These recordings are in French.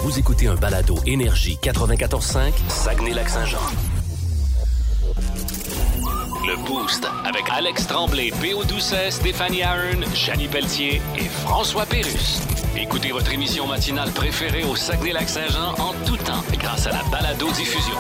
Vous écoutez un balado Énergie 94.5, Saguenay-Lac-Saint-Jean. Le Boost avec Alex Tremblay, P.O. Doucet, Stéphanie Ahern, Jannie Pelletier et François Pérusse. Écoutez votre émission matinale préférée au Saguenay-Lac-Saint-Jean en tout temps grâce à la balado-diffusion.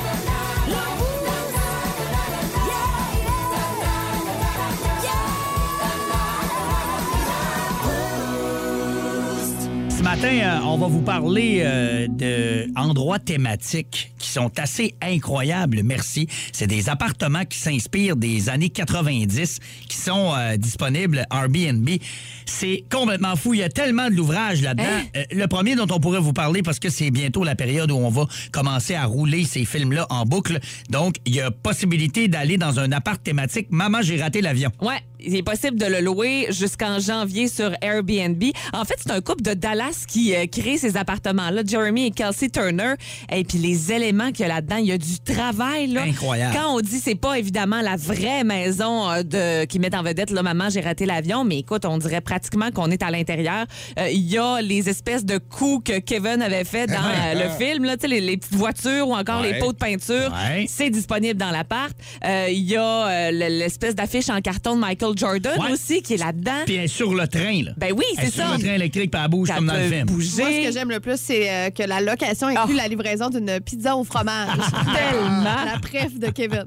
Ce matin, on va vous parler d'endroits thématiques qui sont assez incroyables, merci. C'est des appartements qui s'inspirent des années 90, qui sont disponibles Airbnb. C'est complètement fou. Il y a tellement de l'ouvrage là-dedans. Le premier dont on pourrait vous parler, parce que c'est bientôt la période où on va commencer à rouler ces films-là en boucle. Donc, il y a possibilité d'aller dans un appart thématique. Maman, j'ai raté l'avion. Ouais, il est possible de le louer jusqu'en janvier sur Airbnb. En fait, c'est un couple de Dallas qui crée ces appartements-là, Jeremy et Kelsey Turner. Et puis les éléments qu'il y a là-dedans, il y a du travail. Là. Incroyable. Quand on dit c'est pas évidemment la vraie maison qui met en vedette là, maman, j'ai raté l'avion, mais écoute, on dirait pratiquement qu'on est à l'intérieur. Il y a les espèces de coups que Kevin avait fait dans le film, là, les petites voitures ou encore les pots de peinture. Ouais. C'est disponible dans l'appart. Il y a l'espèce d'affiche en carton de Michael Jordan aussi qui est là-dedans. Puis elle est sur le train, là. Ben oui, c'est ça. Sur le train électrique, puis elle bouge comme dans le film. Bouger. Moi, ce que j'aime le plus, c'est que la location inclut la livraison d'une pizza au fromage. Tellement. La préf de Kevin.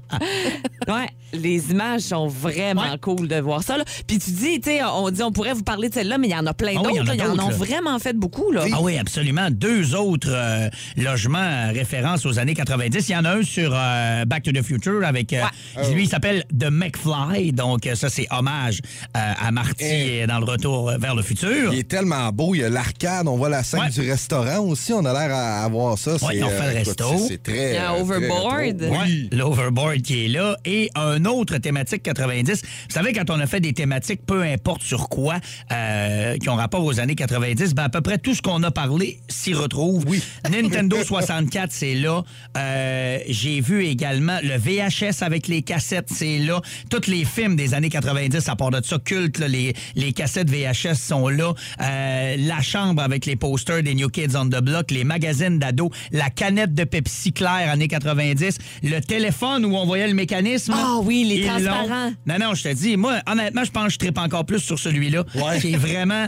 Ouais, les images sont vraiment cool de voir ça. Là. Puis tu dis, tu sais, on pourrait vous parler de celle-là, mais il y en a plein d'autres. Ils en ont vraiment fait beaucoup. Là. Ah oui, absolument. 2 autres logements référence aux années 90. Il y en a un sur Back to the Future avec... lui, il s'appelle The McFly. Donc, ça, c'est hommage à Marty dans le retour vers le futur. Il est tellement beau. Il y a l'arcade. On voit la scène du restaurant aussi. On a l'air à voir ça. Oui, on fait le resto. C'est très... Il y a Overboard. Oui, l'Overboard qui est là. Et un autre thématique 90. Vous savez, quand on a fait des thématiques, peu importe sur quoi, qui ont rapport aux années 90, ben à peu près tout ce qu'on a parlé s'y retrouve. Oui. Nintendo 64, c'est là. J'ai vu également le VHS avec les cassettes, c'est là. Tous les films des années 90, à part de ça, culte, là, les cassettes VHS sont là. La chambre avec les posters des New Kids on the Block, les magazines d'ados, la canette de Pepsi Claire années 90, le téléphone où on voyait le mécanisme. Ah oui, les transparents. Non, je te dis, moi, honnêtement, je pense que je trippe encore plus sur celui-là, qui est vraiment...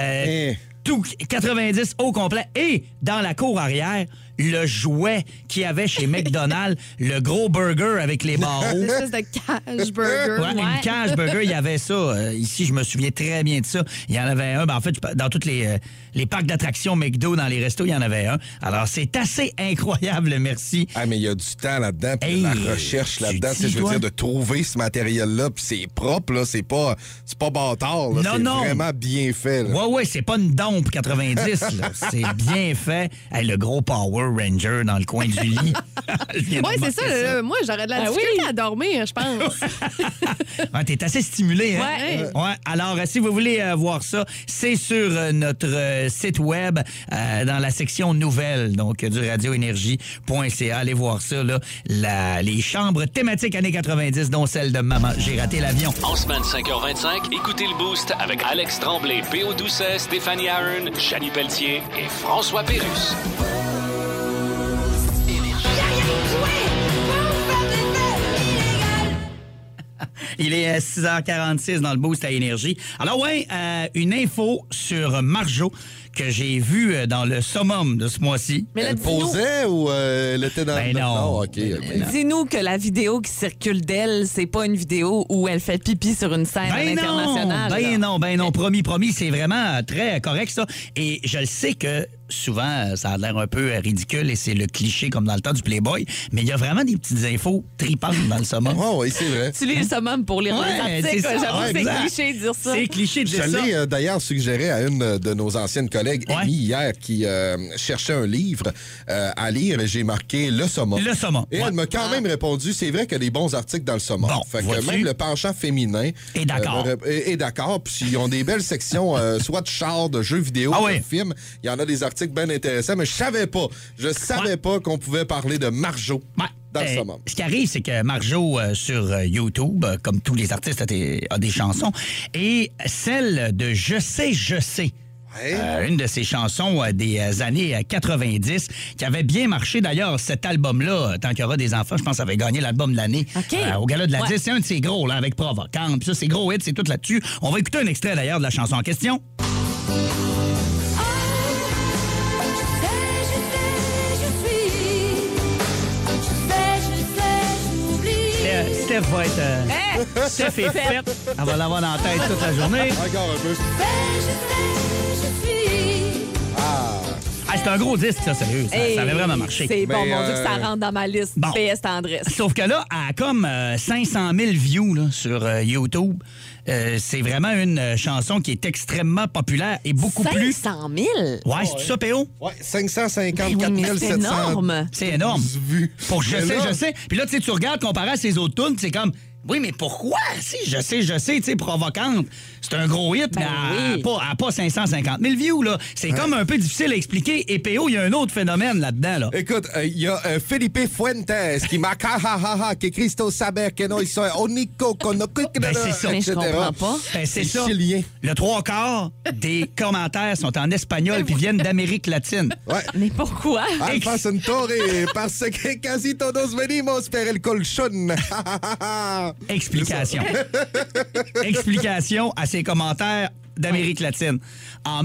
tout 90 au complet. Et dans la cour arrière, le jouet qu'il y avait chez McDonald's, le gros burger avec les barreaux. Une espèce de cage burger. Une cage burger, il y avait ça. Ici, je me souviens très bien de ça. Il y en avait un. Ben, en fait, dans tous les parcs d'attractions McDo, dans les restos, il y en avait un. Alors, c'est assez incroyable, merci. Ah, mais il y a du temps là-dedans, puis de la recherche là-dedans. Je veux dire, de trouver ce matériel-là, puis c'est propre, là. C'est pas bâtard, là. C'est vraiment bien fait, là. Ouais, c'est pas une dompe 90, là. C'est bien fait. Hey, le gros Power Ranger dans le coin du lit. Oui, c'est ça. Moi, j'aurais de la difficulté à dormir, je pense. T'es assez stimulé, hein? Ouais. Alors, si vous voulez voir ça, c'est sur notre site web dans la section nouvelles, donc du radioénergie.ca. Allez voir ça, là. Les chambres thématiques années 90, dont celle de Maman, j'ai raté l'avion. En semaine 5h25, écoutez le Boost avec Alex Tremblay, P.O. Doucet, Stéphanie Ahern, Jannie Pelletier et François Pérusse. Il est 6h46 dans le Boost à Énergie. Alors une info sur Marjo que j'ai vue dans le summum de ce mois-ci. Mais elle posait ou elle était dans le... Non. Okay. Dis-nous que la vidéo qui circule d'elle, c'est pas une vidéo où elle fait pipi sur une scène internationale. Ben non, promis, c'est vraiment très correct ça. Et je le sais que souvent, ça a l'air un peu ridicule et c'est le cliché comme dans le temps du Playboy, mais il y a vraiment des petites infos tripantes dans le summum. Oui, c'est vrai. Tu lis le summum pour lire les articles. J'avoue que c'est cliché de dire ça. C'est cliché de dire ça. Je l'ai d'ailleurs suggéré à une de nos anciennes collègues, Amy, hier, qui cherchait un livre à lire et j'ai marqué le summum. Le summum. Et elle m'a quand même répondu, c'est vrai qu'il y a des bons articles dans le summum. Bon, fait que même le penchant féminin est d'accord. Est d'accord. Puis ils ont des belles sections, soit de chars, de jeux vidéo, de films. Il y en a des articles bien intéressants, mais je savais pas qu'on pouvait parler de Marjo. Dans le summum. Ce qui arrive, c'est que Marjo, sur YouTube, comme tous les artistes, a des chansons. Et celle de Je sais, Une de ses chansons des années 90 qui avait bien marché. D'ailleurs, cet album-là, Tant qu'il y aura des enfants, je pense que ça avait gagné l'album de l'année au Gala de la 10. C'est un de ses gros, là, avec Provocante. Puis ça, c'est gros hit, c'est tout là-dessus. On va écouter un extrait, d'ailleurs, de la chanson en question. Steph va être... Steph est faite. Elle va l'avoir dans la tête toute la journée. Encore un peu. C'est un gros disque, ça, sérieux. Ça avait vraiment marché. C'est bon, mon Dieu, que ça rentre dans ma liste. Bon. PS Tendresse. Sauf que là, elle a comme 500 000 views là, sur YouTube. C'est vraiment une chanson qui est extrêmement populaire et beaucoup 500 plus... 500 000? Ouais, c'est ça, P.O.? Ouais, 554 700. C'est énorme. C'est énorme. Vues. Pour je sais. Puis là, tu regardes comparé à ses autres tunes, c'est comme... Oui, mais pourquoi? Si, je sais, tu sais, Provocante, c'est un gros hit, mais elle n'a pas 550 000 views, là. C'est comme un peu difficile à expliquer. Et P.O., il y a un autre phénomène là-dedans, là. Écoute, il y a Felipe Fuentes qui marque que Cristo saber que no soy único con c'est ça. Mais je comprends pas. C'est ça. Chilien. Le 3/4 des commentaires sont en espagnol puis viennent d'Amérique latine. Ouais. Mais pourquoi? Alfa Centauri, parce que casi todos venimos per el colchón. Explication. Explication à ces commentaires d'Amérique latine. En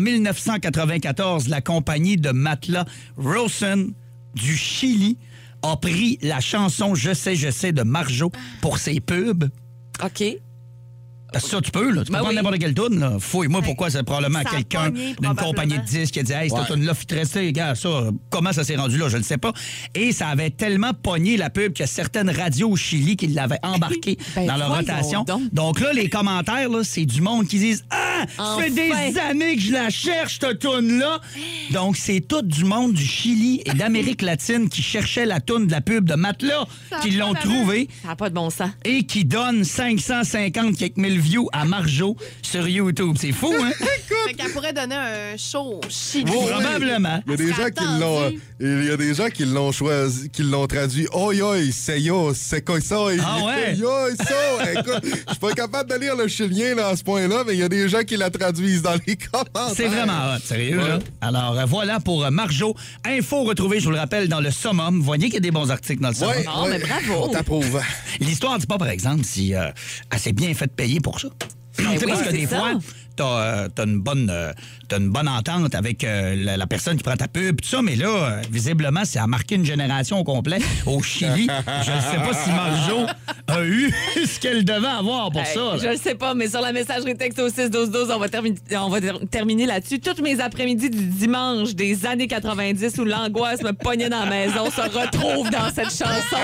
1994, la compagnie de matelas Rosen du Chili a pris la chanson Je sais de Marjo pour ses pubs. OK. Parce que ça, tu peux, là. Tu peux prendre n'importe quelle tune, là. Fouille-moi pourquoi c'est probablement ça quelqu'un d'une compagnie de disques qui a dit hey, cette tune-là, fit rester, gars, ça, comment ça s'est rendu là, je ne sais pas. Et ça avait tellement pogné la pub qu'il y a certaines radios au Chili qui l'avaient embarqué dans leur rotation. Donc là, les commentaires, là, c'est du monde qui disent ah, ça fait des années que je la cherche, cette tune-là. Donc, c'est tout du monde du Chili et d'Amérique latine qui cherchait la tune de la pub de Matelas, qui l'ont trouvée. Ça n'a pas de bon sens. Et qui donne 550 quelques mille views à Marjo sur YouTube. C'est fou, hein? Fait qu'elle pourrait donner un show Chili. Probablement. Il y a des gens qui l'ont... Il y a des gens qui l'ont choisi, qui l'ont traduit. Oi, c'est yo, c'est quoi ça? Ah ouais? Yo, ça! Écoute, je suis pas capable de lire le chilien là, à ce point-là, mais il y a des gens qui la traduisent dans les commentaires. C'est vraiment hot, sérieux, là. Alors, voilà pour Marjo. Info retrouvée, je vous le rappelle, dans le Summum. Vous voyez qu'il y a des bons articles dans le Summum. Non, mais bravo. On t'approuve. L'histoire ne dit pas, par exemple, si elle s'est bien fait payer pour ça. Oui, parce que des fois, t'as une bonne entente avec la personne qui prend ta pub, tout ça, mais là, visiblement, ça a marqué une génération au complet au Chili. Je ne sais pas si Marjo a eu ce qu'elle devait avoir pour ça. Là. Je ne sais pas, mais sur la messagerie texte au 6-12-12, on va terminer là-dessus. Toutes mes après-midi du dimanche des années 90 où l'angoisse me pognait dans la maison se retrouve dans cette chanson.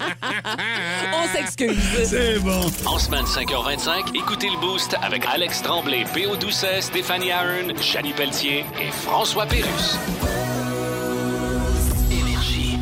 On s'excuse. C'est bon. En semaine 5h25, écoutez le Boost avec Alex Tremblay, P.O. Doucet, Stéphanie Ahern, Janie Pelletier et François Pérusse. Énergie.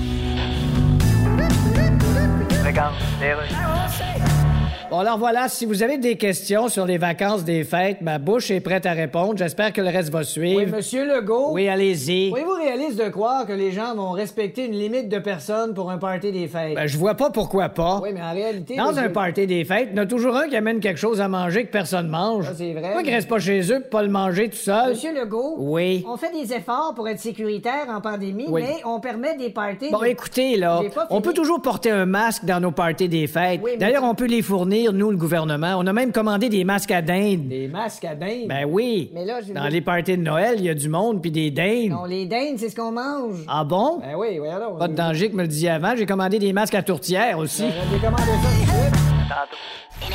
Regarde, Bon, alors voilà, si vous avez des questions sur les vacances des fêtes, ma bouche est prête à répondre. J'espère que le reste va suivre. Oui, Monsieur Legault. Oui, allez-y. Voyez-vous réaliste de croire que les gens vont respecter une limite de personnes pour un party des fêtes? Ben, je vois pas pourquoi pas. Oui, mais en réalité... Dans un party des fêtes, il y en a toujours un qui amène quelque chose à manger que personne mange. Ça, c'est vrai. Pourquoi qu'ils restent pas chez eux pour pas le manger tout seul? Monsieur Legault. Oui. On fait des efforts pour être sécuritaire en pandémie, Oui. mais on permet des parties... Bon, écoutez, là, J'ai pas on fini. peut toujours porter un masque dans nos parties des fêtes. Oui, mais- D'ailleurs, on peut les fournir, nous, le gouvernement. On a même commandé des masques à dinde. Des masques à dinde. Ben oui. Mais là, je... Dans les parties de Noël, il y a du monde puis des dindes. Non, les dindes, c'est ce qu'on mange. Ah bon? Ben oui, oui, alors... Pas de danger que me le disiez avant. J'ai commandé des masques à tourtière aussi. J'ai commandé ça tout de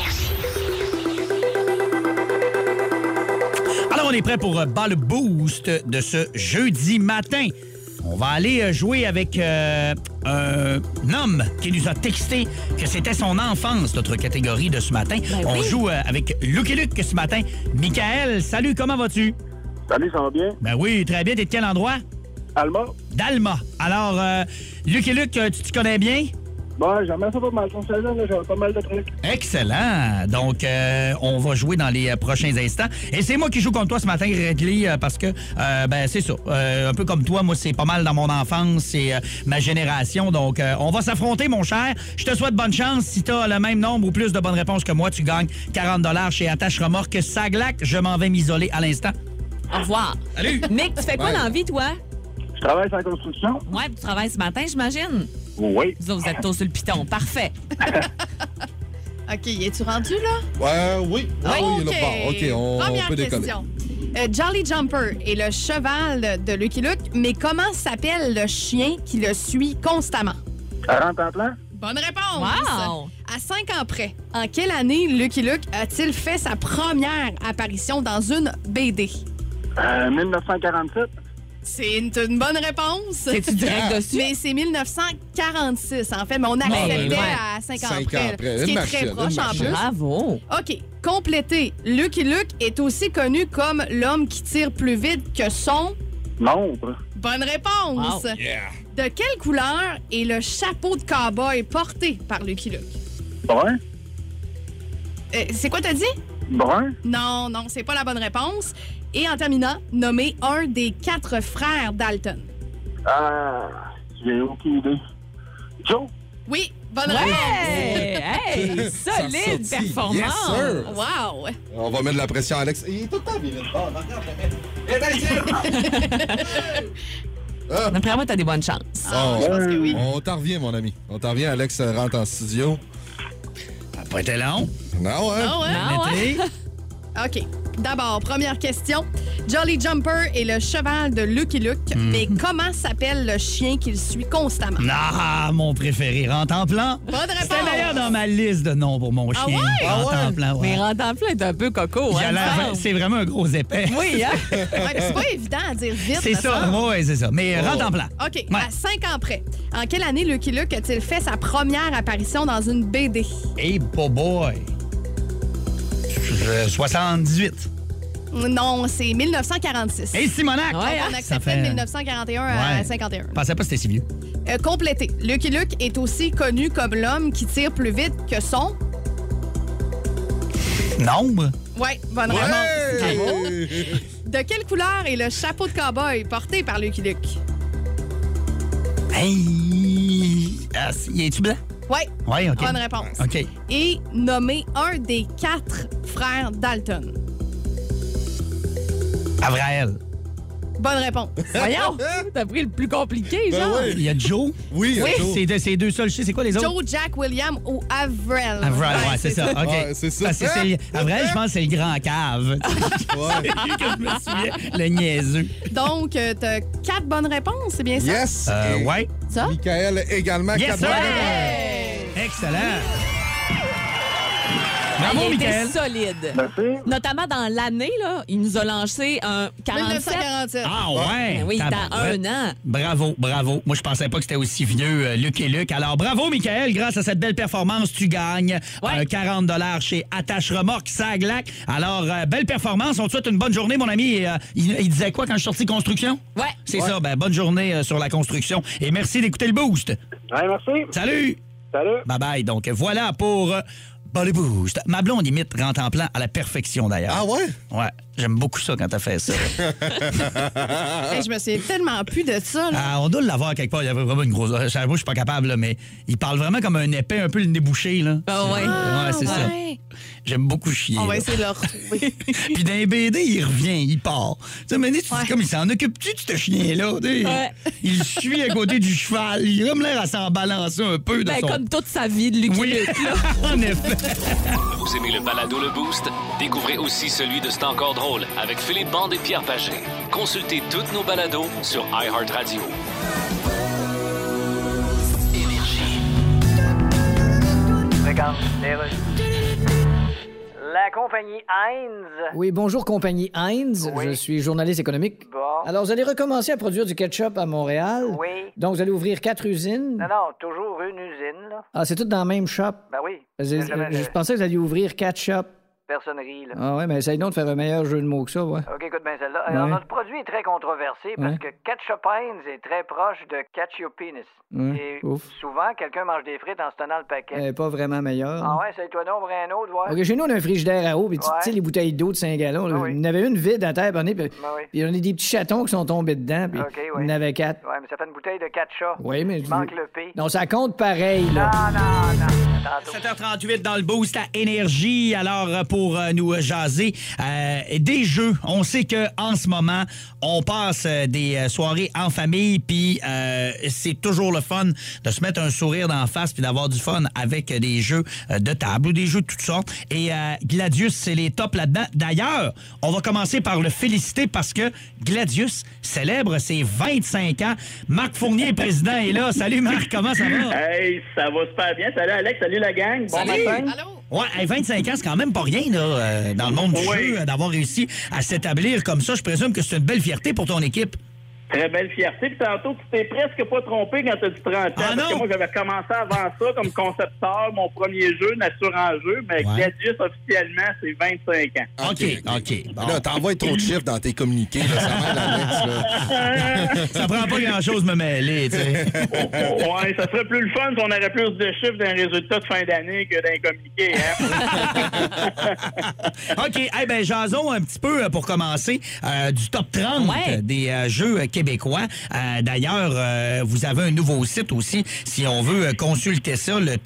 suite. Alors, on est prêt pour bas le boost de ce jeudi matin. On va aller jouer avec un homme qui nous a texté que c'était son enfance, notre catégorie de ce matin. On joue avec Luc et Luc ce matin. Michael, salut, comment vas-tu? Salut, ça va bien? Ben oui, très bien. T'es de quel endroit? Alma? D'Alma. Alors, Luc et Luc, tu te connais bien? Bon, j'aimerais ça pas mal. Ton saison, là, j'avais pas mal de trucs. Excellent. Donc, on va jouer dans les prochains instants. Et c'est moi qui joue contre toi ce matin, Redley, parce que, ben, c'est ça. Un peu comme toi, moi, c'est pas mal dans mon enfance, c'est ma génération. Donc, on va s'affronter, mon cher. Je te souhaite bonne chance. Si tu as le même nombre ou plus de bonnes réponses que moi, tu gagnes 40 $ chez Attache Remorque Saglac. Je m'en vais m'isoler à l'instant. Au revoir. Salut. Mick, tu fais quoi dans la vie, toi? Je travaille sur la construction. Ouais, tu travailles ce matin, j'imagine? Oui. Vous autres, vous êtes tôt sur le piton. Parfait. OK, es-tu rendu, là? Oui. OK. Oui, là, bon, OK, on Première peut décoller. question. Jolly Jumper est le cheval de Lucky Luke, mais comment s'appelle le chien qui le suit constamment? 40 ans plein? Bonne réponse! Wow! À 5 ans près, en quelle année Lucky Luke a-t-il fait sa première apparition dans une BD? 1947. C'est une bonne réponse. C'est-tu direct dessus? Mais c'est 1946, en fait, mais on acceptait à 5 ans près. Ce qui est très proche en plus. Bravo! OK. Complété. Lucky Luke est aussi connu comme l'homme qui tire plus vite que son... Nombre. Bonne réponse! Wow. De quelle couleur est le chapeau de cow-boy porté par Lucky Luke? Brun? C'est quoi t'as dit? Brun? Non, c'est pas la bonne réponse. Et en terminant, nommez un des 4 frères Dalton. J'ai aucune idée. Joe? Oui, bonne réponse! Hey! Hey! Solide Ça sortit. performance! Yes, sir. Wow! On va mettre de la pression à Alex. Il est tout le temps viré de bord. Regarde, D'après moi, t'as des bonnes chances. Je pense que oui. On t'en revient, mon ami. On t'en revient. Alex rentre en studio. Ça n'a pas été long. Non, ouais. Ah ouais? Ah ouais? Été. OK. D'abord, première question. Jolly Jumper est le cheval de Lucky Luke, mais comment s'appelle le chien qu'il suit constamment? Ah, mon préféré, rentre en plan. Bonne réponse! C'était d'ailleurs dans ma liste de noms pour mon chien. ouais? Rentre Ah ouais? en plan, ouais. Mais Rentre-en-plein est un peu coco, Il a hein? l'air- il me semble. C'est vraiment un gros épais. Oui, hein? Ouais, c'est pas évident à dire vite. C'est me ça, semble. oui, c'est ça. Mais rentre en plan. OK. Ouais. À 5 ans près, en quelle année Lucky Luke a-t-il fait sa première apparition dans une BD? Hey, boy. 78. Non, c'est 1946. Hey, Simonac! Ouais, On hein? acceptait de 1941 à 51. Je pensais pas que c'était si vieux. Complété. Lucky Luke est aussi connu comme l'homme qui tire plus vite que son... Nombre? Ouais, bonne Ouais! réponse. Bravo. De quelle couleur est le chapeau de cow-boy porté par Lucky Luke? Hey! Ah, es-tu blanc? Ouais, Oui, OK. bonne réponse. OK. Et nommez un des 4 frères Dalton. Avraël. Bonne réponse. Voyons! T'as pris le plus compliqué, Ben genre. oui. Il y a Joe. Oui, Joe. C'est deux seuls. C'est quoi les autres? Joe, Jack, William ou Avril. Avril, ouais, c'est ça. OK. Ouais, c'est ça. Parce que Avril, je pense que c'est le grand cave. Ouais. que je me souviens. Le niaiseux. Donc, t'as 4 bonnes réponses, c'est bien ça? Yes. Et Ouais. Ça? Michael également. Yes, 4 sir. points. Hey! Excellent. Bravo, Il était Michael. solide. Merci. Notamment dans l'année, là, il nous a lancé un 47. 1947. Ah ouais. Ben oui, dans Tabarouette. un an. Bravo, bravo. Moi, je pensais pas que c'était aussi vieux, Luc et Luc. Alors, bravo, Michael. Grâce à cette belle performance, tu gagnes Ouais. 40 $ chez Attache Remorque Saglac. Alors, belle performance. On te souhaite une bonne journée, mon ami. Il disait quoi quand je suis sorti construction? Ouais. C'est ça. Ben, bonne journée sur la construction. Et merci d'écouter le Boost. Ouais, merci. Salut. Salut. Bye-bye. Donc, voilà pour le Boost. Ma blonde imite rentre en plan à la perfection, d'ailleurs. Ah ouais? Ouais. J'aime beaucoup ça quand t'as fait ça. Hey, je me souviens tellement plus de ça. Là. Ah, on doit l'avoir quelque part. Il y avait vraiment une grosse. Moi, je suis pas capable, là, mais il parle vraiment comme un épais, un peu le nez bouché. Là. Ah ouais. Ouais, c'est ça. Ouais. J'aime beaucoup chier. On va là. essayer de le retrouver. Puis dans les BD, il revient, il part. Tu sais, mais tu dis comme il s'en occupe-tu de ce chien-là? Tu sais? Ouais. Il suit à côté du cheval. Il a comme l'air à s'en balancer un peu de Ben, son. comme toute sa vie de Lucky Oui, Luke, là. en effet. Vous aimez le balado Le Boost? Découvrez aussi celui de C'est encore drôle avec Philippe Bande et Pierre Pagé. Consultez toutes nos balados sur iHeartRadio. Énergie. Regarde, la compagnie Heinz. Oui, bonjour, compagnie Heinz. Oui. Je suis journaliste économique. Bon. Alors, vous allez recommencer à produire du ketchup à Montréal. Oui. Donc, vous allez ouvrir 4 usines. Non, non, toujours une usine, là. Ah, c'est tout dans le même shop. Ben oui. Je pensais que vous alliez ouvrir 4 shops. Personnerie, là. Ah ouais, mais essaye donc de faire un meilleur jeu de mots que ça, ouais. OK, écoute bien celle-là. Alors, Ouais. notre produit est très controversé parce Ouais. que Ketchup Heinz est très proche de Catch Your Penis. Ouais, Et ouf. souvent, quelqu'un mange des frites en se tenant le paquet. Pas vraiment meilleur. Ah ouais, essaye-toi donc, un autre, voir. OK, chez nous, on a un frigidaire à eau, puis tu Ouais. sais, les bouteilles d'eau de 5 gallons. là, Ah oui. Il y en avait une vide à terre, puis Ben oui. puis on a des petits chatons qui sont tombés dedans, puis OK, oui. il y en avait 4. Ouais, mais ça fait une bouteille de 4 chats. Oui, mais... Il manque le P. Non, ça compte pareil, là. Non, non, non. 7h38 dans le boost à Énergie. Alors, pour nous jaser des jeux, on sait qu'en ce moment, on passe des soirées en famille, puis c'est toujours le fun de se mettre un sourire d'en face puis d'avoir du fun avec des jeux de table ou des jeux de toutes sortes. Et Gladius, c'est les tops là-dedans. D'ailleurs, on va commencer par le féliciter parce que Gladius célèbre ses 25 ans. Marc Fournier, président, est là. Salut Marc, comment ça va? Hey, ça va super bien. Salut Alex, salut la gang. Bon Salut. matin. Allô? Ouais, 25 ans, c'est quand même pas rien là, dans le monde du jeu, d'avoir réussi à s'établir comme ça. Je présume que c'est une belle fierté pour ton équipe. Très belle fierté. Puis tantôt, tu t'es presque pas trompé quand tu as dit 30 ans. Parce que moi, j'avais commencé avant ça comme concepteur, mon premier jeu, Nature en jeu, mais Gladius, officiellement, c'est 25 ans. OK. Bon. Là, t'envoies trop de chiffres dans tes communiqués. Là, ça m'aide, Alex, là. Ça prend pas grand-chose de me mêler, tu sais. Ouais, ça serait plus le fun si on aurait plus de chiffres d'un résultat de fin d'année que d'un communiqué, hein? OK. Eh bien, jason un petit peu pour commencer du top 30 des jeux québécois. D'ailleurs, vous avez un nouveau site aussi, si on veut consulter ça, le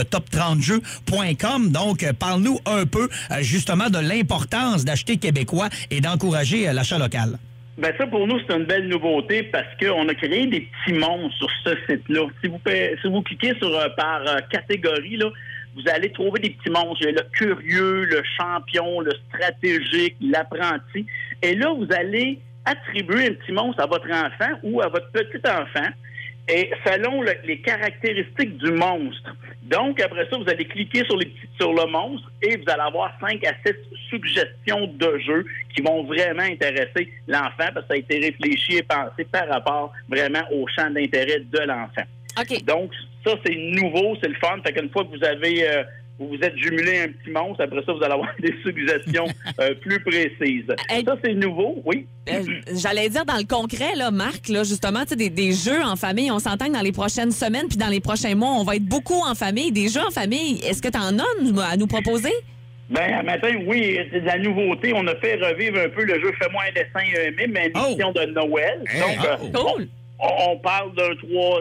top30jeux.com. Donc, parle-nous un peu justement de l'importance d'acheter québécois et d'encourager l'achat local. Ben ça, pour nous, c'est une belle nouveauté parce qu'on a créé des petits monstres sur ce site-là. Si vous cliquez par catégorie, là, vous allez trouver des petits monstres. Il y a le curieux, le champion, le stratégique, l'apprenti. Et là, vous allez attribuer un petit monstre à votre enfant ou à votre petit-enfant, et selon les caractéristiques du monstre. Donc, après ça, vous allez cliquer sur le monstre et vous allez avoir 5 à 6 suggestions de jeux qui vont vraiment intéresser l'enfant parce que ça a été réfléchi et pensé par rapport vraiment au champ d'intérêt de l'enfant. OK. Donc, ça, c'est nouveau, c'est le fun. Fait qu'une fois que vous avez... vous êtes jumelé un petit monstre, après ça, vous allez avoir des suggestions plus précises. Ça, c'est nouveau, oui. J'allais dire dans le concret, là, Marc, là, justement, des jeux en famille, on s'entend que dans les prochaines semaines puis dans les prochains mois, on va être beaucoup en famille. Des jeux en famille, est-ce que tu en as à nous proposer? Ben, à matin, oui, c'est de la nouveauté. On a fait revivre un peu le jeu Fais-moi un dessin mime, mais une édition de Noël. Donc, cool! On parle d'un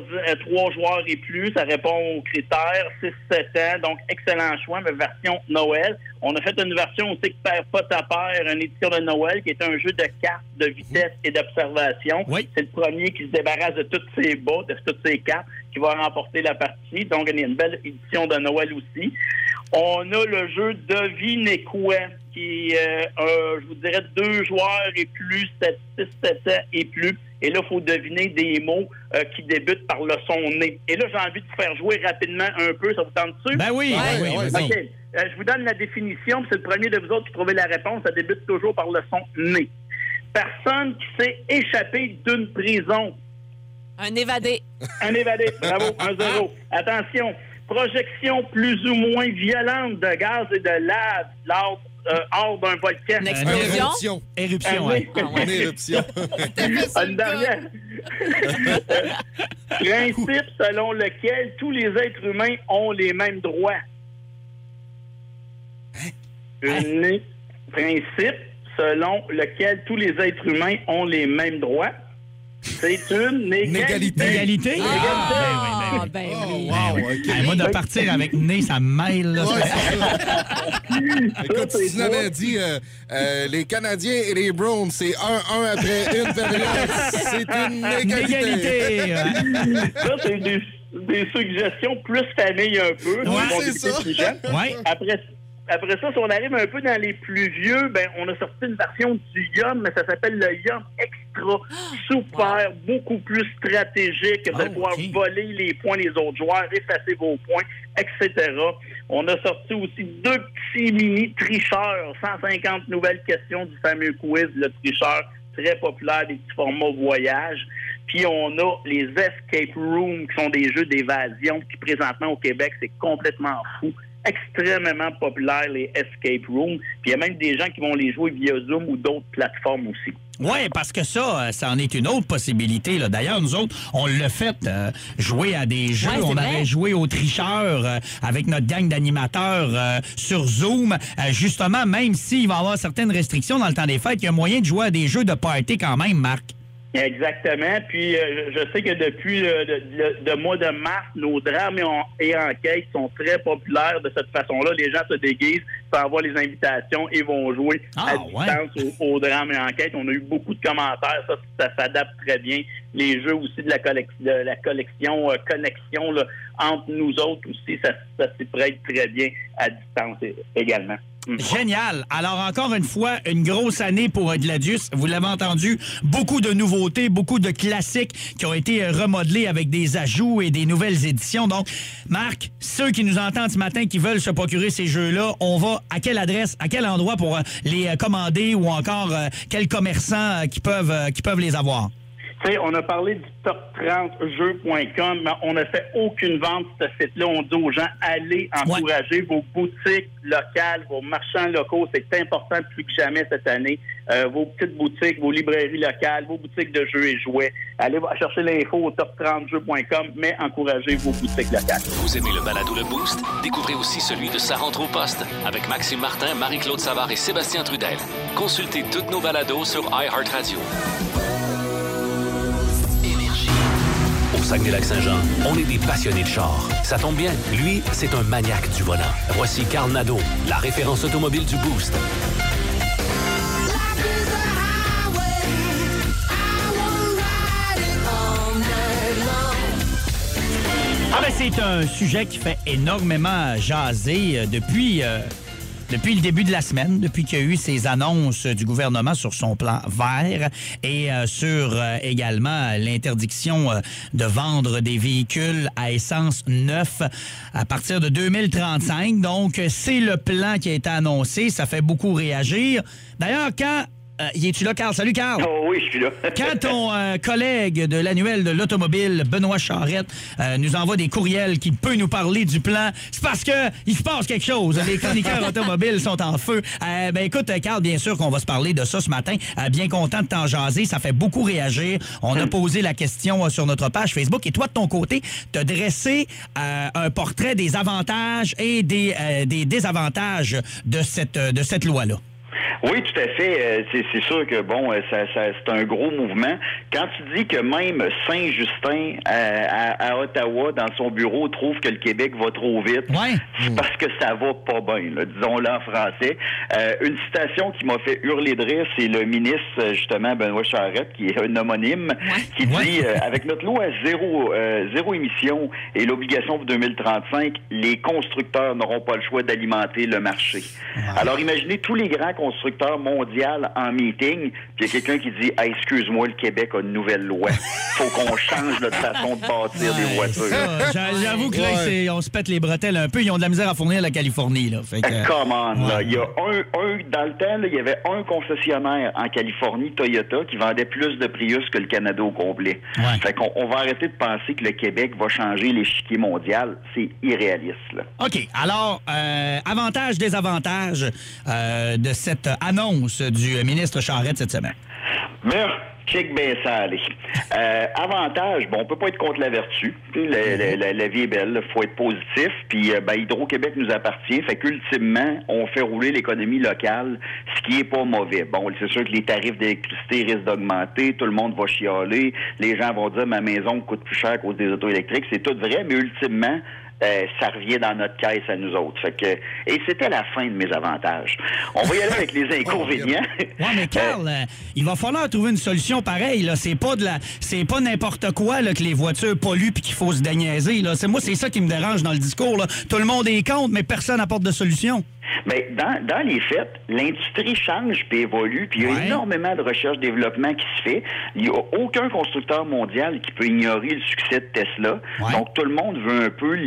3 joueurs et plus. Ça répond aux critères 6-7 ans. Donc, excellent choix, mais version Noël. On a fait une version aussi qui perd pas ta paire, une édition de Noël, qui est un jeu de cartes, de vitesse et d'observation. Oui. C'est le premier qui se débarrasse de toutes ses bas, de toutes ses cartes, qui va remporter la partie. Donc, il y a une belle édition de Noël aussi. On a le jeu Devinez quoi, qui est, je vous dirais, 2 joueurs et plus, 6-7 ans et plus. Et là, il faut deviner des mots qui débutent par le son né. Et là, j'ai envie de vous faire jouer rapidement un peu. Ça vous tente dessus? Ben oui, oui. OK. Je vous donne la définition, puis c'est le premier de vous autres qui trouvez la réponse. Ça débute toujours par le son né. Personne qui s'est échappé d'une prison. Un évadé. Un évadé. Bravo, 1-0. Attention. Projection plus ou moins violente de gaz et de lave hors d'un volcan. Une explosion? Éruption, oui. Une éruption. Une dernière. Principe selon lequel tous les êtres humains ont les mêmes droits. Principe selon lequel tous les êtres humains ont les mêmes droits. C'est une égalité. Égalité? Ben oui. Wow, okay. Moi, de partir avec nez, ça me mêle. Là. Écoute, si tu l'avais dit, les Canadiens et les Browns, c'est 1-1 après une période. C'est une égalité. Ça, c'est des suggestions plus famille un peu. Oui, c'est ça. Ouais. Après ça, si on arrive un peu dans les plus vieux, ben on a sorti une version du Yum, mais ça s'appelle le Yum Extra. Super, beaucoup plus stratégique. Vous allez pouvoir voler les points des autres joueurs, effacer vos points, etc. On a sorti aussi 2 petits mini-tricheurs, 150 nouvelles questions du fameux quiz, le tricheur, très populaire, des petits formats voyage. Puis on a les escape rooms, qui sont des jeux d'évasion, qui présentement au Québec, c'est complètement fou. Extrêmement populaire, les escape rooms. Puis il y a même des gens qui vont les jouer via Zoom ou d'autres plateformes aussi. Oui, parce que ça en est une autre possibilité. Là. D'ailleurs, nous autres, on l'a fait jouer à des jeux. On avait joué aux tricheurs avec notre gang d'animateurs sur Zoom. Justement, même s'il va y avoir certaines restrictions dans le temps des fêtes, il y a moyen de jouer à des jeux de party quand même, Marc. Exactement. Puis, je sais que depuis le mois de mars, nos drames et enquêtes sont très populaires de cette façon-là. Les gens se déguisent, s'envoient les invitations et vont jouer à distance aux drames et enquêtes. On a eu beaucoup de commentaires. Ça s'adapte très bien. Les jeux aussi de la collection connexion là, entre nous autres aussi, ça s'y prête très bien à distance également. Génial. Alors, encore une fois, une grosse année pour Gladius. Vous l'avez entendu, beaucoup de nouveautés, beaucoup de classiques qui ont été remodelés avec des ajouts et des nouvelles éditions. Donc, Marc, ceux qui nous entendent ce matin, qui veulent se procurer ces jeux-là, on va à quelle adresse, à quel endroit pour les commander ou encore quels commerçants qui peuvent les avoir? T'sais, on a parlé du top30jeux.com, mais on n'a fait aucune vente sur ce site-là. On dit aux gens, allez encourager vos boutiques locales, vos marchands locaux. C'est important plus que jamais cette année. Vos petites boutiques, vos librairies locales, vos boutiques de jeux et jouets. Allez chercher l'info au top30jeux.com, mais encouragez vos boutiques locales. Vous aimez le balado Le Boost? Découvrez aussi celui de Sa rentre au poste avec Maxime Martin, Marie-Claude Savard et Sébastien Trudel. Consultez toutes nos balados sur iHeartRadio. Au Saguenay-Lac-Saint-Jean, on est des passionnés de chars. Ça tombe bien, lui, c'est un maniaque du volant. Voici Carl Nadeau, la référence automobile du Boost. C'est un sujet qui fait énormément jaser depuis le début de la semaine, depuis qu'il y a eu ces annonces du gouvernement sur son plan vert et sur également l'interdiction de vendre des véhicules à essence neuf à partir de 2035. Donc, c'est le plan qui a été annoncé. Ça fait beaucoup réagir. D'ailleurs, quand... y es-tu là, Carl? Salut, Carl. Oh oui, je suis là. Quand ton collègue de l'annuel de l'automobile, Benoît Charette, nous envoie des courriels qui peut nous parler du plan, c'est parce que il se passe quelque chose. Les chroniqueurs automobiles sont en feu. Écoute, Carl, bien sûr qu'on va se parler de ça ce matin. Bien content de t'en jaser. Ça fait beaucoup réagir. On a posé la question sur notre page Facebook. Et toi, de ton côté, tu as dressé un portrait des avantages et des désavantages de cette loi-là. Oui, tout à fait. C'est sûr que, c'est un gros mouvement. Quand tu dis que même Saint-Justin, à Ottawa, dans son bureau, trouve que le Québec va trop vite, c'est parce que ça va pas bien, là, disons-le en français. Une citation qui m'a fait hurler de rire, c'est le ministre, justement, Benoît Charette, qui est un homonyme, qui dit, avec notre loi zéro émission et l'obligation pour 2035, les constructeurs n'auront pas le choix d'alimenter le marché. Alors, imaginez tous les grands constructeurs mondial en meeting, puis il y a quelqu'un qui dit hey, excuse-moi, le Québec a une nouvelle loi. Faut qu'on change notre façon de bâtir des voitures. J'avoue que là, on se pète les bretelles un peu. Ils ont de la misère à fournir la Californie. Là. Fait que, come on, là. Il y a dans le temps, là, il y avait un concessionnaire en Californie, Toyota, qui vendait plus de Prius que le Canada au complet. Fait qu'on va arrêter de penser que le Québec va changer l'échiquier mondial. C'est irréaliste. Là. OK. Alors, avantages, désavantages de cette annonce du ministre Charette cette semaine. Mais, check bien ça, allez. Avantage, on peut pas être contre la vertu. La vie est belle, il faut être positif. Puis, Hydro-Québec nous appartient. Fait qu'ultimement, on fait rouler l'économie locale, ce qui est pas mauvais. Bon, c'est sûr que les tarifs d'électricité risquent d'augmenter, tout le monde va chialer, les gens vont dire ma maison coûte plus cher à cause des autos électriques. C'est tout vrai, mais ultimement, ça revient dans notre caisse à nous autres. Fait que, et c'était la fin de mes avantages. On va y aller avec les inconvénients. Oui, mais Carl, il va falloir trouver une solution pareille. Là. C'est pas n'importe quoi là, que les voitures polluent puis qu'il faut se déniaiser. Là. C'est ça qui me dérange dans le discours. Là. Tout le monde est contre, mais personne n'apporte de solution. Mais dans les faits, l'industrie change puis évolue, puis il y a énormément de recherche-développement qui se fait. Il n'y a aucun constructeur mondial qui peut ignorer le succès de Tesla. Donc, tout le monde veut un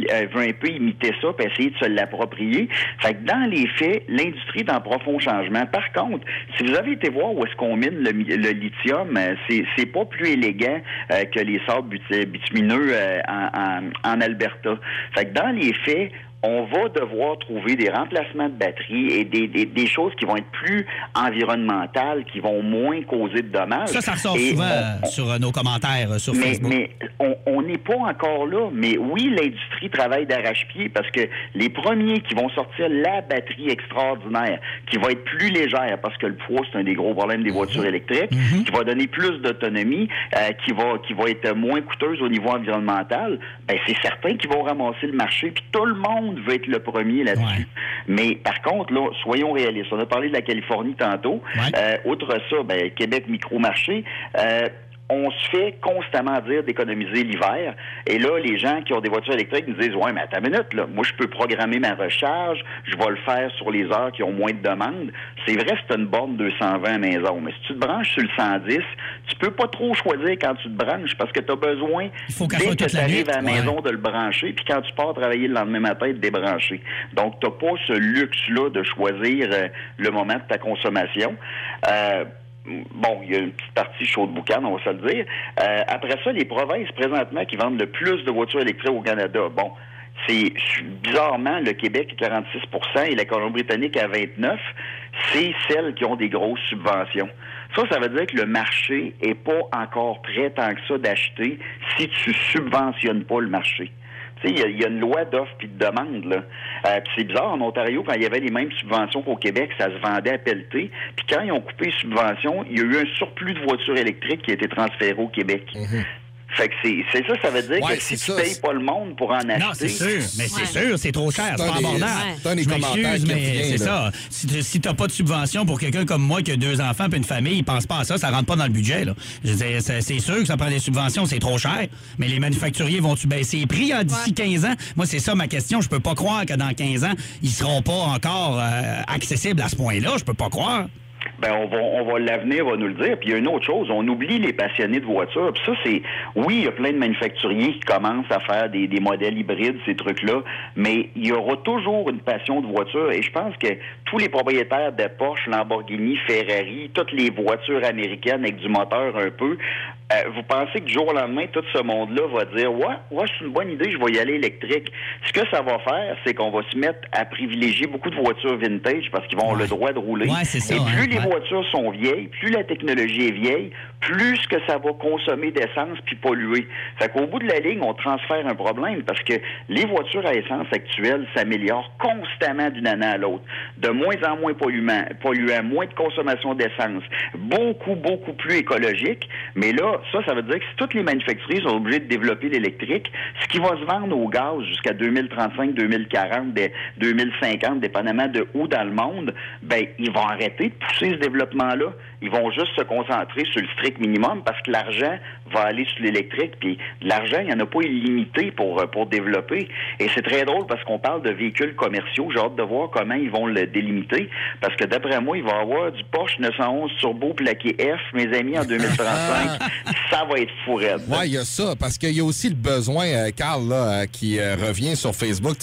peu imiter ça puis essayer de se l'approprier. Fait que dans les faits, l'industrie est en profond changement. Par contre, si vous avez été voir où est-ce qu'on mine le lithium, c'est pas plus élégant que les sables bitumineux en Alberta. Fait que dans les faits, on va devoir trouver des remplacements de batteries et des choses qui vont être plus environnementales, qui vont moins causer de dommages. Ça ressort souvent sur nos commentaires sur Facebook. Mais on n'est pas encore là, mais oui, l'industrie travaille d'arrache-pied parce que les premiers qui vont sortir la batterie extraordinaire, qui va être plus légère parce que le poids, c'est un des gros problèmes des voitures électriques, qui va donner plus d'autonomie, qui va être moins coûteuse au niveau environnemental, ben c'est certain qu'ils vont ramasser le marché, puis tout le monde veut être le premier là-dessus. Ouais. Mais par contre, là, soyons réalistes. On a parlé de la Californie tantôt. Ouais. Outre ça, ben, Québec micro-marché, on se fait constamment dire d'économiser l'hiver. Et là, les gens qui ont des voitures électriques nous disent « Ouais, mais attends une minute, là. Moi, je peux programmer ma recharge. Je vais le faire sur les heures qui ont moins de demandes. » C'est vrai, c'est une borne 220 à maison. Mais si tu te branches sur le 110, tu peux pas trop choisir quand tu te branches parce que tu as besoin, dès que tu arrives à la maison, de le brancher. Puis quand tu pars travailler le lendemain matin, de débrancher. Donc, tu n'as pas ce luxe-là de choisir le moment de ta consommation. Bon, il y a une petite partie chaude boucan, on va se le dire. Après ça, les provinces présentement qui vendent le plus de voitures électriques au Canada, bon, c'est bizarrement le Québec à 46 % et la Colombie-Britannique à 29 %. C'est celles qui ont des grosses subventions. Ça veut dire que le marché est pas encore prêt tant que ça d'acheter si tu subventionnes pas le marché. Tu sais, il y a une loi d'offre puis de demande, là. Puis c'est bizarre, en Ontario, quand il y avait les mêmes subventions qu'au Québec, ça se vendait à pelleter. Puis quand ils ont coupé les subventions, il y a eu un surplus de voitures électriques qui a été transféré au Québec. Fait que c'est ça, ça veut dire que si tu payes pas le monde pour en acheter... Non, c'est sûr, mais c'est sûr, c'est trop cher, c'est pas abordable. C'est un des commentaires qui mais c'est ça. Si t'as pas de subvention pour quelqu'un comme moi qui a 2 enfants et une famille, il pense pas à ça, ça rentre pas dans le budget, là. Je veux dire, c'est sûr que ça prend des subventions, c'est trop cher, mais les manufacturiers vont-tu baisser les prix d'ici 15 ans? Moi, c'est ça ma question. Je peux pas croire que dans 15 ans, ils seront pas encore accessibles à ce point-là. Je peux pas croire. Ben l'avenir va nous le dire. Puis il y a une autre chose, on oublie les passionnés de voitures. Puis ça, c'est, oui, il y a plein de manufacturiers qui commencent à faire des modèles hybrides, ces trucs-là, mais il y aura toujours une passion de voiture. Et je pense que tous les propriétaires de Porsche, Lamborghini, Ferrari, toutes les voitures américaines avec du moteur un peu, vous pensez que du jour au lendemain, tout ce monde-là va dire « Ouais, c'est une bonne idée, je vais y aller électrique ». Ce que ça va faire, c'est qu'on va se mettre à privilégier beaucoup de voitures vintage parce qu'ils vont avoir le droit de rouler. Ouais, c'est ça, et plus les voitures sont vieilles, plus la technologie est vieille, plus que ça va consommer d'essence puis polluer. Fait qu'au bout de la ligne, on transfère un problème parce que les voitures à essence actuelles s'améliorent constamment d'une année à l'autre. De moins en moins polluant, moins de consommation d'essence, beaucoup plus écologique. Mais là, ça veut dire que si toutes les manufacturiers sont obligés de développer l'électrique, ce qui va se vendre au gaz jusqu'à 2035, 2040, 2050, dépendamment de où dans le monde, ben ils vont arrêter de pousser ce développement-là. Ils vont juste se concentrer sur le strict minimum parce que l'argent va aller sur l'électrique. Puis l'argent, il n'y en a pas illimité pour développer. Et c'est très drôle parce qu'on parle de véhicules commerciaux. J'ai hâte de voir comment ils vont le délimiter. Parce que d'après moi, il va y avoir du Porsche 911 Turbo plaqué F, mes amis, en 2035. Ça va être fou raide. Oui, il y a ça. Parce qu'il y a aussi le besoin, Carl, là, qui revient sur Facebook.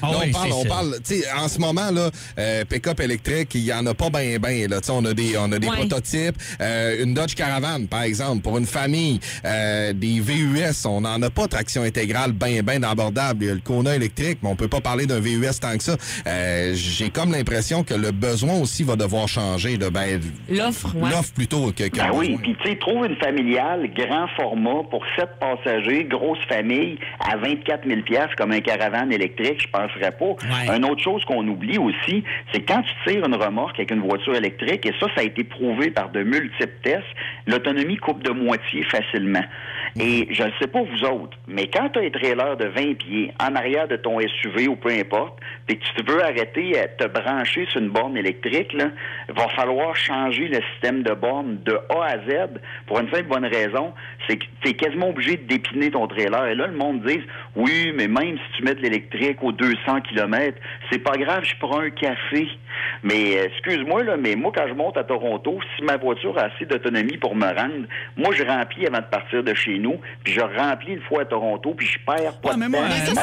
On parle en ce moment, là, pick-up électrique, il n'y en a pas bien. On a des prototypes. Une Dodge Caravan, par exemple, pour une famille. Des VUS, on n'en a pas traction intégrale bien abordable. Il y a le Kona électrique, mais on peut pas parler d'un VUS tant que ça. J'ai comme l'impression que le besoin aussi va devoir changer. L'offre, L'offre plutôt que oui, puis tu sais, trouve une familiale, grand format, pour 7 passagers, grosse famille, à 24 000 $ comme un Caravan électrique, je penserais pas. Ouais. Une autre chose qu'on oublie aussi, c'est quand tu tires une remorque avec une voiture électrique, et ça a été prouvé par de multiples tests, l'autonomie coupe de moitié facilement. Et je ne sais pas vous autres, mais quand tu as un trailer de 20 pieds en arrière de ton SUV ou peu importe, puis que tu veux arrêter à te brancher sur une borne électrique, là, va falloir changer le système de borne de A à Z pour une simple bonne raison, c'est que tu es quasiment obligé de dépiner ton trailer. Et là, le monde dit « Oui, mais même si tu mets de l'électrique aux 200 km, c'est pas grave, je prends un café. » Mais excuse-moi, là, mais moi, quand je monte à Toronto, si ma voiture a assez d'autonomie pour me rendre, moi, je remplis avant de partir de chez nous, puis je remplis une fois à Toronto, puis je perds pas de temps. Mais ça,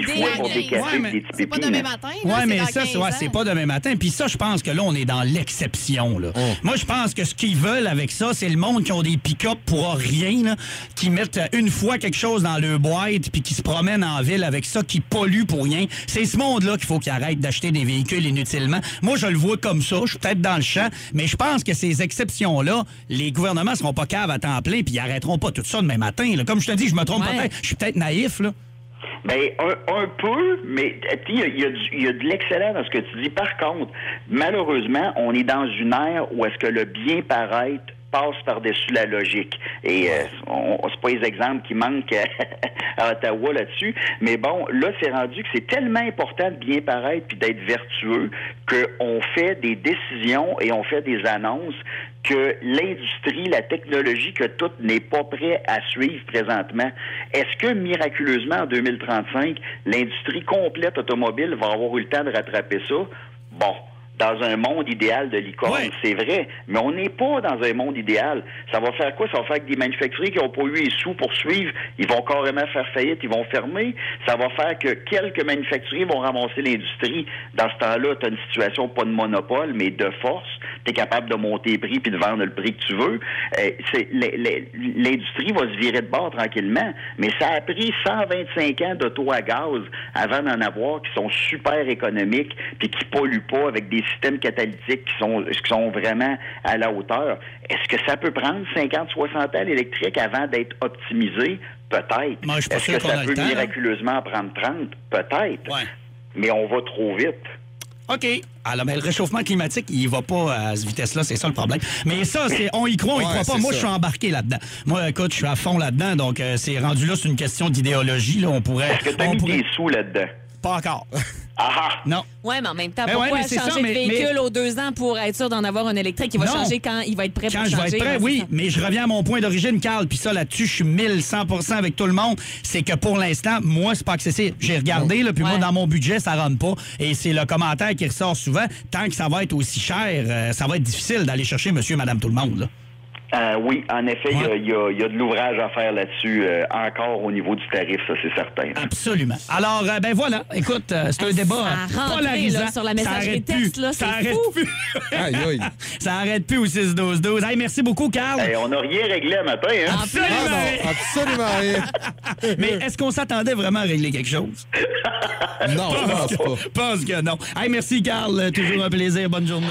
c'est pas demain matin. Oui, mais ça, c'est pas demain matin. Puis ça, je pense que là, on est dans l'exception. Là. Moi, je pense que ce qu'ils veulent avec ça, c'est le monde qui ont des pick-up pour rien, là, qui mettent une fois quelque chose dans leur boîte, puis qui se promènent en ville avec ça, qui polluent pour rien. C'est ce monde-là qu'il faut qu'ils arrêtent d'acheter des véhicules inutilement. Moi, je le vois comme ça. Je suis peut-être dans le champ, mais je pense que ces exceptions-là, les gouvernements seront pas caves à temps plein, puis ils arrêteront pas tout ça demain demain matin. Là. Comme je te dis, je me trompe peut-être. Je suis peut-être naïf, là. Bien, un peu, mais il y a de l'excellent dans ce que tu dis. Par contre, malheureusement, on est dans une ère où est-ce que le bien paraître passe par-dessus la logique. Et c'est pas les exemples qui manquent à Ottawa là-dessus. Mais bon, là, c'est rendu que c'est tellement important de bien paraître puis d'être vertueux qu'on fait des décisions et on fait des annonces que l'industrie, la technologie, que tout n'est pas prêt à suivre présentement. Est-ce que, miraculeusement, en 2035, l'industrie complète automobile va avoir eu le temps de rattraper ça? Bon. Dans un monde idéal de licorne, c'est vrai, mais on n'est pas dans un monde idéal. Ça va faire quoi? Ça va faire que des manufacturiers qui n'ont pas eu les sous pour suivre, ils vont carrément faire faillite, ils vont fermer. Ça va faire que quelques manufacturiers vont ramasser l'industrie. Dans ce temps-là, tu as une situation pas de monopole, mais de force. Tu es capable de monter les prix puis de vendre le prix que tu veux. L'industrie va se virer de bord tranquillement, mais ça a pris 125 ans d'auto à gaz avant d'en avoir qui sont super économiques puis qui polluent pas avec des systèmes catalytiques qui sont vraiment à la hauteur. Est-ce que ça peut prendre 50, 60 ans l'électrique avant d'être optimisé? Peut-être. Moi, est-ce que ça peut miraculeusement prendre 30? Peut-être. Ouais. Mais on va trop vite. OK. Alors, mais le réchauffement climatique, il va pas à cette vitesse-là, c'est ça le problème. Mais ça, on y croit, on y croit pas. Moi, je suis embarqué là-dedans. Moi, écoute, je suis à fond là-dedans, donc c'est rendu là, c'est une question d'idéologie. Là, on pourrait. Est-ce que tu as mis des sous là-dedans? Pas encore. Ah! Non. Oui, mais en même temps, pourquoi changer de véhicule aux 2 ans pour être sûr d'en avoir un électrique qui va changer quand il va être prêt pour changer? Quand je vais être prêt, oui, mais je reviens à mon point d'origine, Carl, puis ça, là-dessus, je suis 1100% avec tout le monde. C'est que pour l'instant, moi, c'est pas accessible. J'ai regardé, là, puis moi, dans mon budget, ça rentre pas. Et c'est le commentaire qui ressort souvent. Tant que ça va être aussi cher, ça va être difficile d'aller chercher monsieur et madame tout le monde, là. Oui, en effet, il y a de l'ouvrage à faire là-dessus, encore au niveau du tarif, ça, c'est certain. Absolument. Alors, ben voilà, écoute, c'est un débat polarisant. Là, sur la messagerie texte, là, c'est fou. Aïe, aïe. Ça arrête plus au 6-12-12. Hey, merci beaucoup, Carl. Hey, on n'a rien réglé à matin, hein? Absolument rien. Mais est-ce qu'on s'attendait vraiment à régler quelque chose? Non, je pense pas. Pense que non. Hey, merci, Carl. Toujours un plaisir. Bonne journée.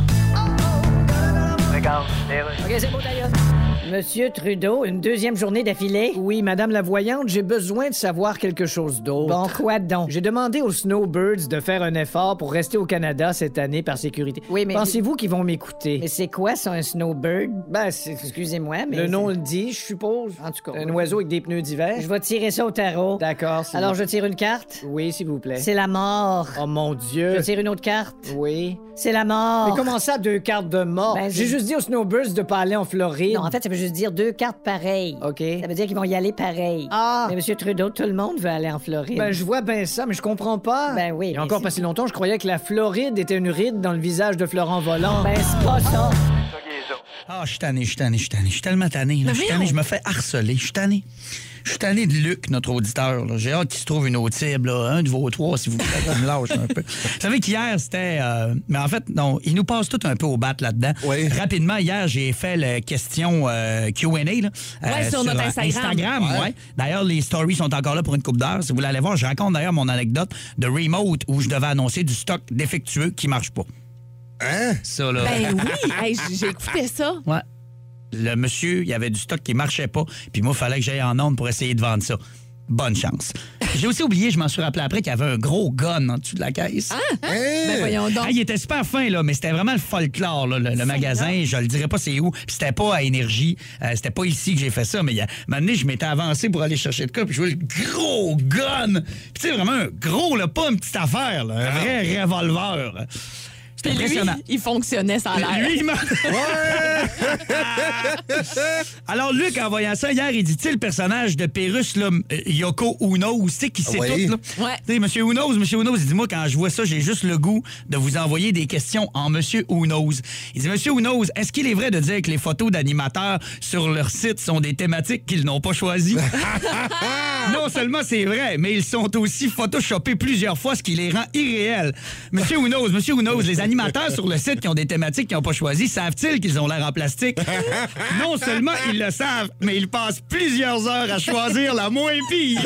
OK, c'est bon, d'ailleurs. Monsieur Trudeau, une 2e journée d'affilée? Oui, Madame la voyante, j'ai besoin de savoir quelque chose d'autre. Bon, quoi donc? J'ai demandé aux Snowbirds de faire un effort pour rester au Canada cette année par sécurité. Oui, mais... Pensez-vous qu'ils vont m'écouter? Mais c'est quoi, ça, un Snowbird? Ben, excusez-moi, mais... Le nom le dit, je suppose. En tout cas, un oiseau avec des pneus d'hiver. Je vais tirer ça au tarot. D'accord. Alors, je tire une carte? Oui, s'il vous plaît. C'est la mort. Oh, mon Dieu. Je tire une autre carte? Oui. C'est la mort. Mais comment ça, 2 cartes de mort? Ben, j'ai juste dit aux Snowbirds de pas aller en Floride. Non, en fait, ça veut juste dire 2 cartes pareilles. OK. Ça veut dire qu'ils vont y aller pareil. Ah! Mais M. Trudeau, tout le monde veut aller en Floride. Ben, je vois bien ça, mais je comprends pas. Ben oui. Il y a encore pas si longtemps, je croyais que la Floride était une ride dans le visage de Florent Volant. Ben, c'est pas ça. Ah, je suis tanné. Je suis tellement tanné. Je suis tanné, je me fais harceler. Je suis tanné. Je suis tanné de Luc, notre auditeur. Là. J'ai hâte qu'il se trouve une autre cible. Là. Un de vos 3, si vous voulez, me lâche un peu. Vous savez qu'hier, c'était... mais en fait, non, il nous passe tout un peu au bat là-dedans. Oui. Rapidement, hier, j'ai fait la question Q&A. Sur notre Instagram. Ouais. D'ailleurs, les stories sont encore là pour une couple d'heures. Si vous voulez aller voir, je raconte d'ailleurs mon anecdote de remote où je devais annoncer du stock défectueux qui marche pas. Hein? Ça, là. Ben oui, hey, j'ai écouté ça. Ouais. Le monsieur, il y avait du stock qui marchait pas. Puis moi, il fallait que j'aille en onde pour essayer de vendre ça. Bonne chance. J'ai aussi oublié, je m'en suis rappelé après, qu'il y avait un gros gun en dessous de la caisse. Ben voyons donc. Il était super fin, là, mais c'était vraiment le folklore, là, le magasin. Je le dirais pas c'est où. Puis c'était pas à Énergie. C'était pas ici que j'ai fait ça. Mais un moment donné, je m'étais avancé pour aller chercher le cas. Puis je vois le gros gun. Puis tu sais, vraiment un gros, là, pas une petite affaire. Là, un vrai revolver. Puis lui, il fonctionnait, ça a l'air. Lui, Alors, Luc, en voyant ça hier, il dit, tu sais, le personnage de Pérus, là, Yoko Uno, tu sais, qui sait tout, là. Ouais. Tu sais, Monsieur Unoz, il dit, moi, quand je vois ça, j'ai juste le goût de vous envoyer des questions en Monsieur Unoz. Il dit, Monsieur Unoz, est-ce qu'il est vrai de dire que les photos d'animateurs sur leur site sont des thématiques qu'ils n'ont pas choisies? Non seulement c'est vrai, mais ils sont aussi photoshopés plusieurs fois, ce qui les rend irréels. Monsieur Unoz, les animateurs sur le site qui ont des thématiques qu'ils n'ont pas choisies, savent-ils qu'ils ont l'air en plastique? Non seulement ils le savent, mais ils passent plusieurs heures à choisir la moins pire.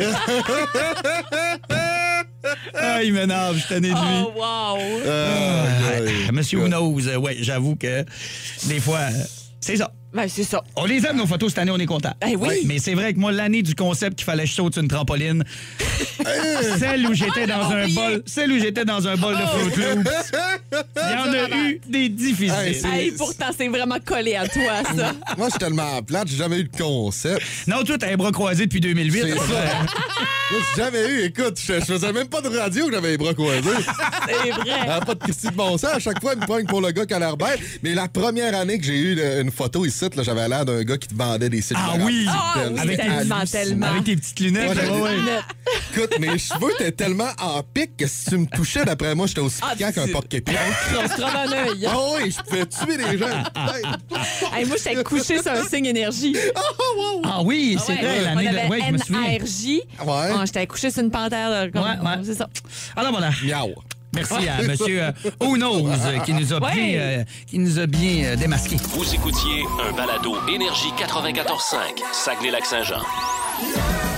Il m'énerve, je tenais de lui. Oh, wow! Monsieur Unoz, ouais, j'avoue que des fois, c'est ça. Ben, c'est ça. On les aime, nos photos, cette année, on est contents. Eh oui. Mais c'est vrai que moi, l'année du concept qu'il fallait que je saute sur une trampoline, celle où j'étais dans un bol de Fruit Loops, il y en a eu des difficiles. Pourtant, c'est vraiment collé à toi, ça. Moi, je suis tellement plate, j'ai jamais eu de concept. Non, toi, t'as les bras croisés depuis 2008. C'est ça. Moi, j'ai jamais eu. Écoute, je faisais même pas de radio que j'avais les bras croisés. C'est vrai. Pas de Christy de bon sens. À chaque fois, il me pogne pour le gars qui a l'air bête. Mais la première année que j'ai eu une photo ici, là, j'avais l'air d'un gars qui te vendait des sites. Ah oui! Avec tes petites lunettes. Écoute, mes cheveux étaient tellement en pic que si tu me touchais, d'après moi, j'étais aussi piquant qu'un porc-épic. On se trouve un œil. Ah oui, je pouvais tuer des gens. Moi, j'étais couché sur un signe énergie. Ah oui, c'est vrai, l'année de... Ouais, je me souviens. NRJ. Ouais. J'étais couché sur une panthère. Là, c'est ça. Alors voilà. Miaou. Merci à M. Who Knows qui nous a bien démasqué. Vous écoutiez un balado Énergie 94.5, Saguenay-Lac-Saint-Jean.